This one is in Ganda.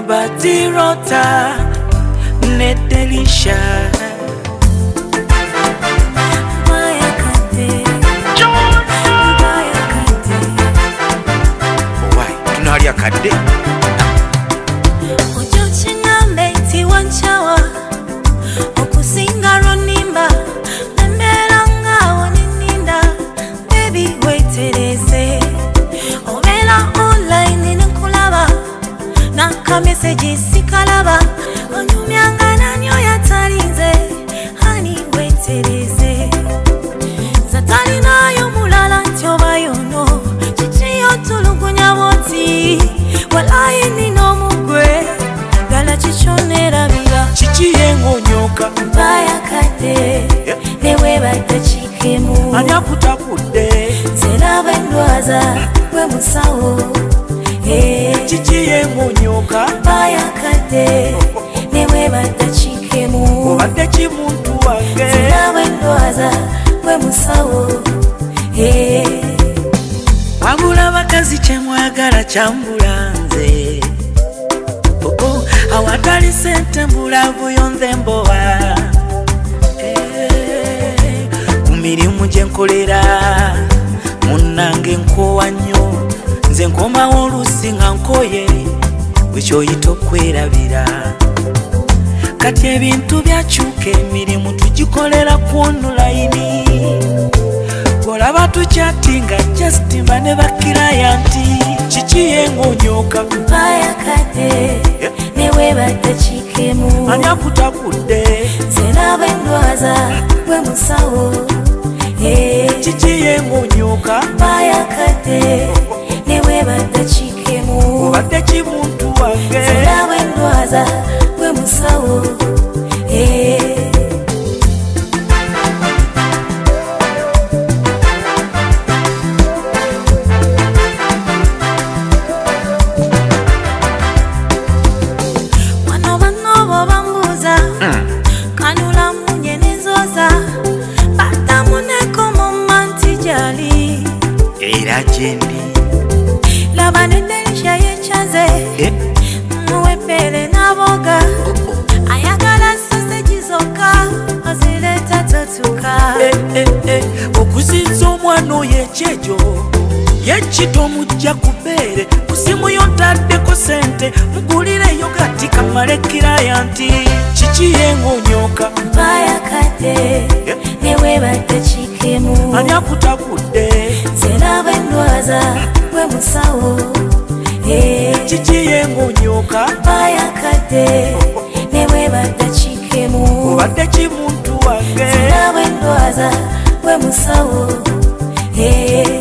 Batirota Nedelisha Tunalia kade Ojo chinambe tiwanchawa Okusinga ronimba Emberanga wanininda Baby weitereze Ovela online ninkulaba Naka message sikalaba Onyumyanga nanyo yatalinze Hani weitereze Zatali nayo mulala ntyoba yono Chichiyo tulugunya boti Walai nino mugwe Gala chichonera biga Chichiye ngonyoka Mbaya kade Newe bata chikemu Anya kutakude Zena bendwaza We musawo Chichiye ngonyoka Mbaya kade Newe bata chikemu Obadde chimuntu wange Zena bendwaza We musawo Wabula bakazi kyemwagala kyambulanze awatali sente mbulavu yonze mbowa ku mirimu gye nkolera munnange nkowa nnyo nze nkomawo oluusi nga nkoye bwekyoyita okwerabira kati ebintu byakyuka emirimu tugikolera ku online olaba tukyatinga justimba ne bakirayanti kikiye ngonyoka Mbaya kade Newe bata chikemu ani akutakudde Zena bendwaza We musawo kikiye ngonyoka Mbaya kade Newe bata chikemu obadde kimuntu wange Zena bendwaza We musawo Kanula munye nizoza Bata muneko momanti jali era gyendi Laba Nedelisha yechaze Mwepele na boga Ayagala sausage zoka Azileta totuka okuziza omwana oyo ekyejo yekito mujja kubeere kusimu yotaddeko sente mugulireyo kati kamale kirayanti kikiye ngonyoka Mbaya kade Newe bata chikemu ani akutakudde Zena bendwaza We musawo kikiye ngonyoka Mbaya kade Newe bata chikemu obadde kimuntu wange Zena bendwaza We musawo